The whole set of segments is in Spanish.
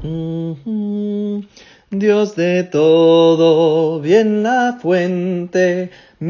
Dios de todo, bien la fuente,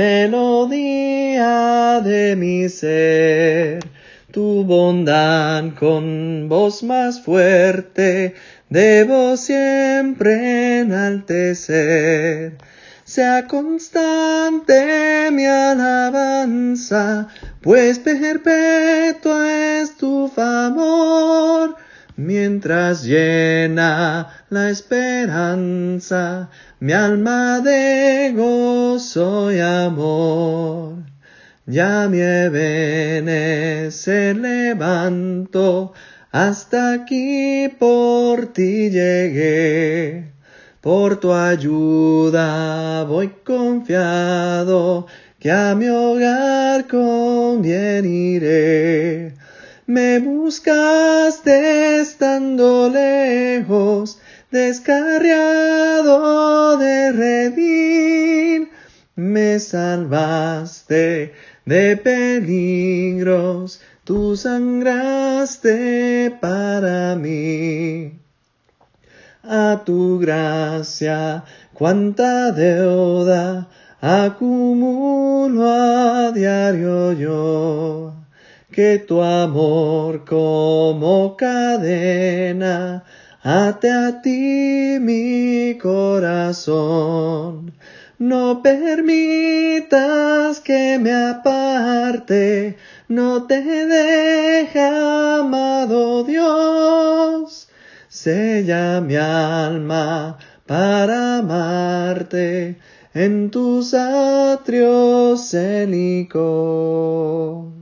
melodía de mi ser. Tu bondad con voz más fuerte, debo siempre enaltecer. Sea constante mi alabanza, pues perpetua es tu favor. Mientras llena la esperanza, mi alma de gozo y amor. Ya mi Ebenezer levanto, hasta aquí por ti llegué. Por tu ayuda voy confiado, que a mi hogar con bien iré. Me buscaste estando lejos, descarriado de redil. Me salvaste de peligros, tú sangraste para mí. A tu gracia, cuánta deuda acumulo a diario yo. Que tu amor como cadena ate a ti mi corazón. No permitas que me aparte, no te deje, amado Dios. Sella mi alma para amarte en tus atrios célicos.